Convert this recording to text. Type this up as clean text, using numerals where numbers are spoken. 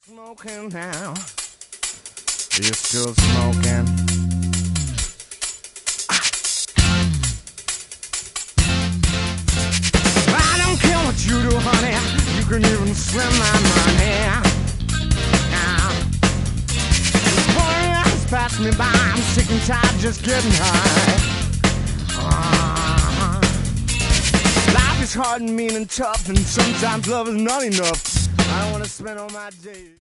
Smoking now. You're still smoking. I don't care what you do, honey. You can even spend my money. This 4 years pass me by. I'm sick and tired just getting high. Life is hard and mean and tough, and sometimes love is not enough. I don't want to spend all my days.